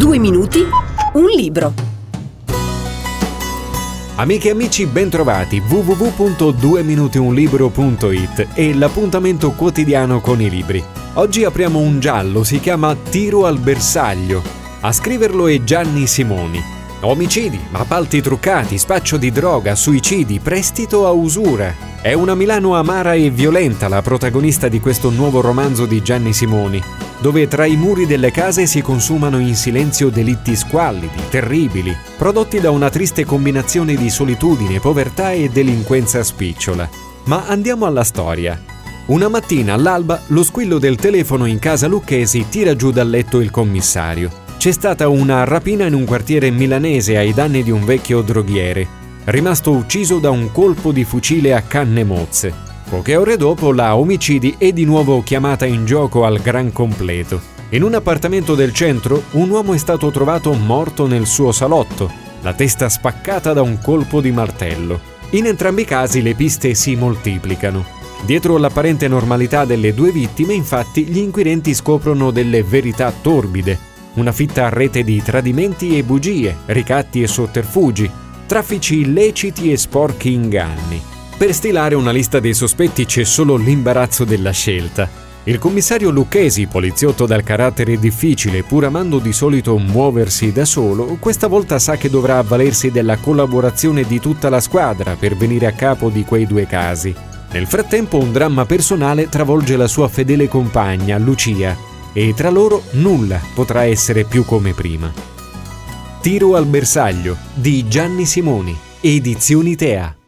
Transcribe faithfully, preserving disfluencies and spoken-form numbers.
Due minuti, un libro. Amiche e amici, bentrovati. w w w punto due minuti un libro punto i t è l'appuntamento quotidiano con i libri. Oggi apriamo un giallo, si chiama Tiro al bersaglio. A scriverlo è Gianni Simoni. Omicidi, appalti truccati, spaccio di droga, suicidi, prestito a usura. È una Milano amara e violenta la protagonista di questo nuovo romanzo di Gianni Simoni, dove tra i muri delle case si consumano in silenzio delitti squallidi, terribili, prodotti da una triste combinazione di solitudine, povertà e delinquenza spicciola. Ma andiamo alla storia. Una mattina all'alba lo squillo del telefono in casa Lucchesi tira giù dal letto il commissario. C'è stata una rapina in un quartiere milanese ai danni di un vecchio droghiere, rimasto ucciso da un colpo di fucile a canne mozze. Poche ore dopo la omicidi è di nuovo chiamata in gioco al gran completo. In un appartamento del centro un uomo è stato trovato morto nel suo salotto, la testa spaccata da un colpo di martello. In entrambi i casi le piste si moltiplicano. Dietro l'apparente normalità delle due vittime, infatti, gli inquirenti scoprono delle verità torbide, una fitta rete di tradimenti e bugie, ricatti e sotterfugi, traffici illeciti e sporchi inganni. Per stilare una lista dei sospetti c'è solo l'imbarazzo della scelta. Il commissario Lucchesi, poliziotto dal carattere difficile, pur amando di solito muoversi da solo, questa volta sa che dovrà avvalersi della collaborazione di tutta la squadra per venire a capo di quei due casi. Nel frattempo un dramma personale travolge la sua fedele compagna, Lucia, e tra loro nulla potrà essere più come prima. Tiro al bersaglio di Gianni Simoni, Edizioni Tea.